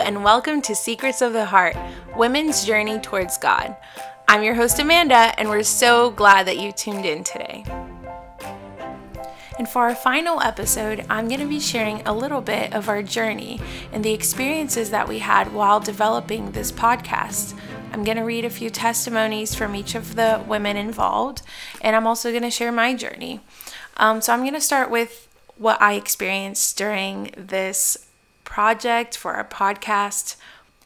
and welcome to Secrets of the Heart, Women's Journey Towards God. I'm your host, Amanda, and we're so glad that you tuned in today. And for our final episode, I'm going to be sharing a little bit of our journey and the experiences that we had while developing this podcast. I'm going to read a few testimonies from each of the women involved, and I'm also going to share my journey. So I'm going to start with what I experienced during this project for our podcast.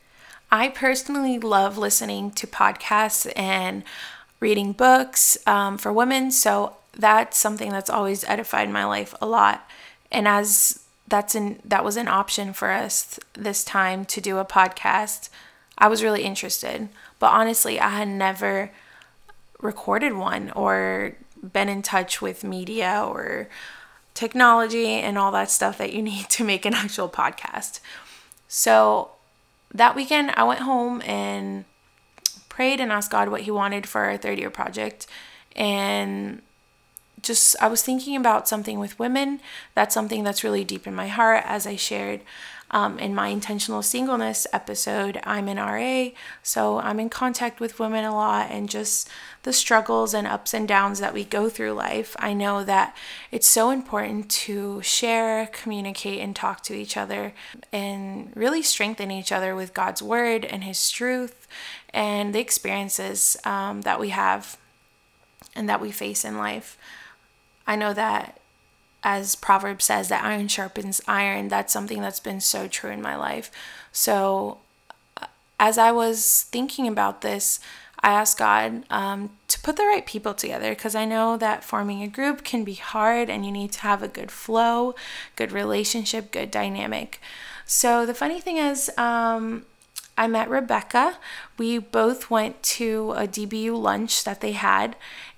I personally love listening to podcasts and reading books for women, so that's something that's always edified my life a lot. And as that was an option for us this time to do a podcast, I was really interested. But honestly, I had never recorded one or been in touch with media or technology and all that stuff that you need to make an actual podcast. So that weekend I went home and prayed and asked God what he wanted for our third year project. And I was thinking about something with women. That's something that's really deep in my heart. As I shared in my intentional singleness episode, I'm an RA, so I'm in contact with women a lot, and just the struggles and ups and downs that we go through life. I know that it's so important to share, communicate, and talk to each other and really strengthen each other with God's word and his truth and the experiences that we have and that we face in life. I know that, as Proverbs says, that iron sharpens iron. That's something that's been so true in my life. So as I was thinking about this, I asked God to put the right people together, because I know that forming a group can be hard and you need to have a good flow, good relationship, good dynamic. So the funny thing is, I met Rebecca. We both went to a DBU lunch that they had,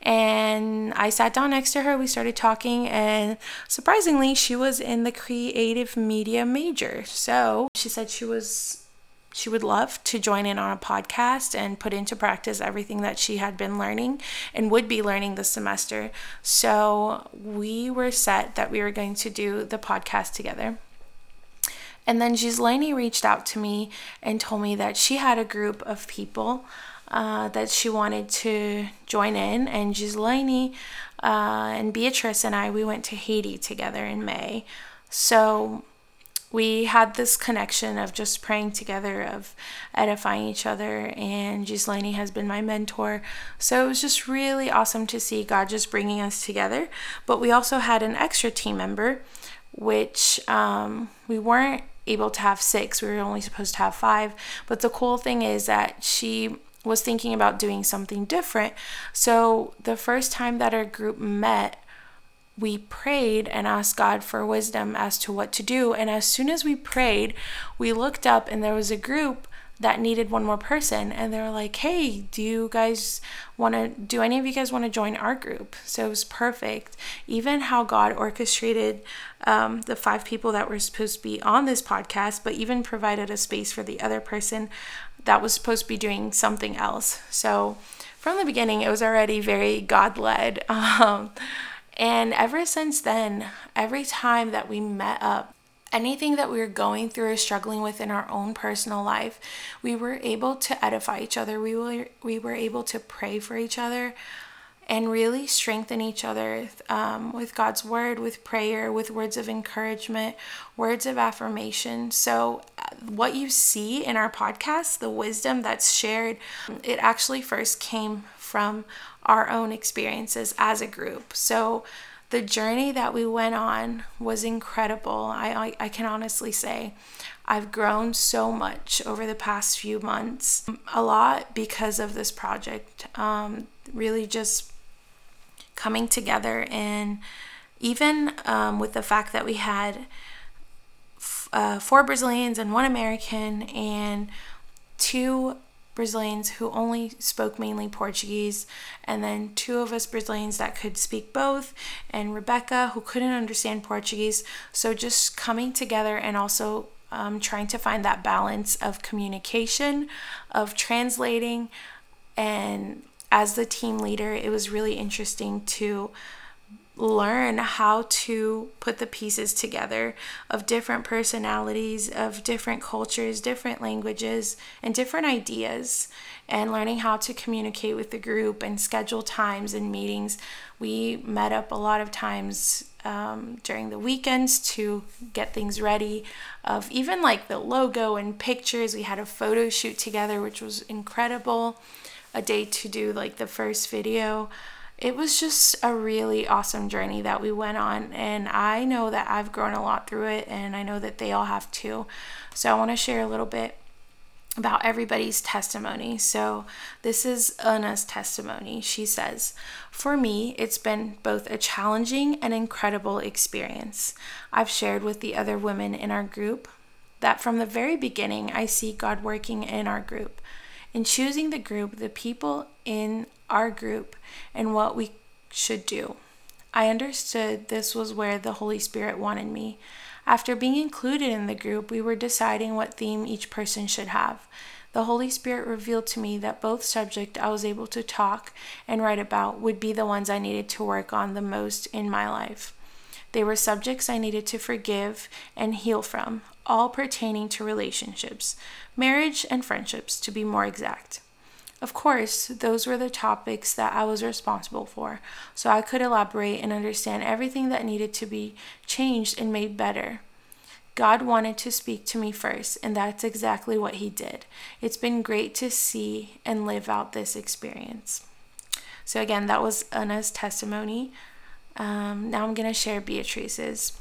and I sat down next to her. We started talking, and surprisingly, she was in the creative media major. So she said she would love to join in on a podcast and put into practice everything that she had been learning and would be learning this semester. So we were set that we were going to do the podcast together. And then Ghislaine reached out to me and told me that she had a group of people that she wanted to join in. And Ghislaine and Beatrice and we went to Haiti together in May. So we had this connection of just praying together, of edifying each other, and Ghislaine has been my mentor. So it was just really awesome to see God just bringing us together. But we also had an extra team member, which we weren't able to have 6. We were only supposed to have 5. But the cool thing is that she was thinking about doing something different. So the first time that our group met, we prayed and asked God for wisdom as to what to do. And as soon as we prayed, we looked up and there was a group that needed one more person. And they were like, hey, do any of you guys want to join our group? So it was perfect. Even how God orchestrated the 5 people that were supposed to be on this podcast, but even provided a space for the other person that was supposed to be doing something else. So from the beginning, it was already very God-led. And ever since then, every time that we met up, anything that we were going through or struggling with in our own personal life, we were able to edify each other. We were able to pray for each other and really strengthen each other with God's word, with prayer, with words of encouragement, words of affirmation. So what you see in our podcast, the wisdom that's shared, it actually first came from our own experiences as a group. So the journey that we went on was incredible. I can honestly say I've grown so much over the past few months, a lot because of this project, really just coming together. And even with the fact that we had 4 Brazilians and 1 American and 2 Brazilians who only spoke mainly Portuguese, and then 2 of us Brazilians that could speak both, and Rebecca who couldn't understand Portuguese. So just coming together and also trying to find that balance of communication, of translating. And as the team leader, it was really interesting to learn how to put the pieces together of different personalities, of different cultures, different languages, and different ideas, and learning how to communicate with the group and schedule times and meetings. We met up a lot of times during the weekends to get things ready, of even like the logo and pictures. We had a photo shoot together, which was incredible. A day to do like the first video. It was just a really awesome journey that we went on, and I know that I've grown a lot through it, and I know that they all have too. So I want to share a little bit about everybody's testimony. So this is Anna's testimony. She says, "For me, it's been both a challenging and incredible experience. I've shared with the other women in our group that from the very beginning, I see God working in our group. In choosing the group, the people in our group, and what we should do. I understood this was where the Holy Spirit wanted me. After being included in the group, we were deciding what theme each person should have. The Holy Spirit revealed to me that both subjects I was able to talk and write about would be the ones I needed to work on the most in my life. They were subjects I needed to forgive and heal from, all pertaining to relationships, marriage and friendships, to be more exact. Of course, those were the topics that I was responsible for, so I could elaborate and understand everything that needed to be changed and made better. God wanted to speak to me first, and that's exactly what He did. It's been great to see and live out this experience." So again, that was Anna's testimony. Now I'm going to share Beatrice's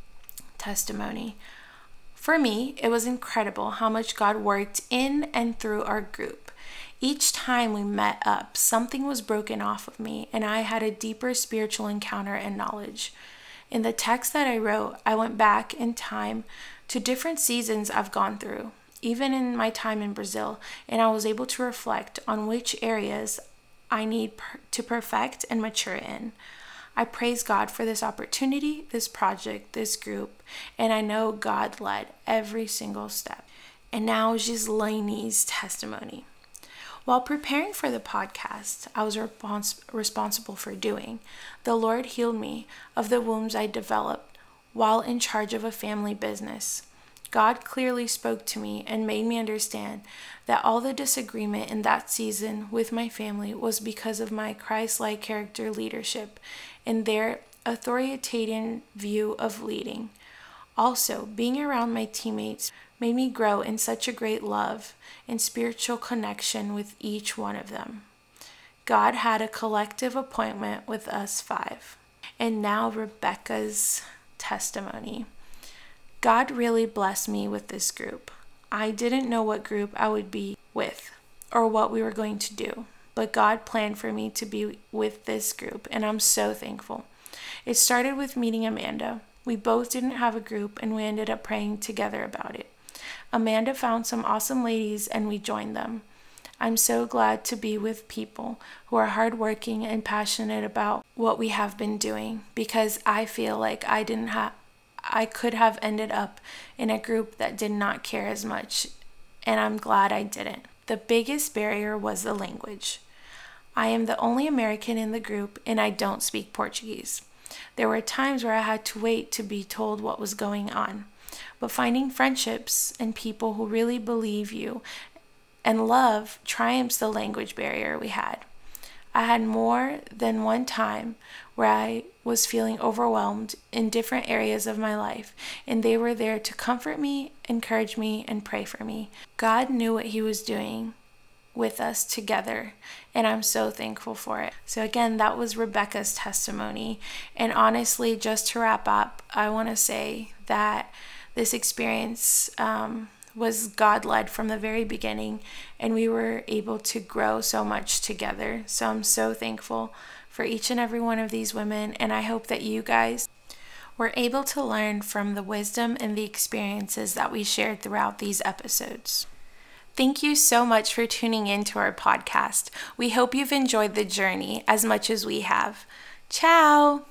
testimony. "For me, it was incredible how much God worked in and through our group. Each time we met up, something was broken off of me, and I had a deeper spiritual encounter and knowledge. In the text that I wrote, I went back in time to different seasons I've gone through, even in my time in Brazil, and I was able to reflect on which areas I need to perfect and mature in. I praise God for this opportunity, this project, this group, and I know God led every single step." And now Gislaine's testimony. "While preparing for the podcast I was responsible for doing, the Lord healed me of the wounds I developed while in charge of a family business. God clearly spoke to me and made me understand that all the disagreement in that season with my family was because of my Christ-like character leadership and their authoritarian view of leading. Also, being around my teammates made me grow in such a great love and spiritual connection with each one of them. God had a collective appointment with us 5. And now Rebecca's testimony. "God really blessed me with this group. I didn't know what group I would be with or what we were going to do, but God planned for me to be with this group, and I'm so thankful. It started with meeting Amanda. We both didn't have a group, and we ended up praying together about it. Amanda found some awesome ladies, and we joined them. I'm so glad to be with people who are hardworking and passionate about what we have been doing, because I feel like I could have ended up in a group that did not care as much, and I'm glad I didn't. The biggest barrier was the language. I am the only American in the group, and I don't speak Portuguese. There were times where I had to wait to be told what was going on. But finding friendships and people who really believe you and love triumphs the language barrier we had. I had more than one time where I was feeling overwhelmed in different areas of my life, and they were there to comfort me, encourage me, and pray for me. God knew what He was doing with us together, and I'm so thankful for it." So again, that was Rebecca's testimony. And honestly, just to wrap up, I want to say that this experience was God-led from the very beginning, and we were able to grow so much together. So I'm so thankful for each and every one of these women, and I hope that you guys were able to learn from the wisdom and the experiences that we shared throughout these episodes. Thank you so much for tuning in to our podcast. We hope you've enjoyed the journey as much as we have. Ciao!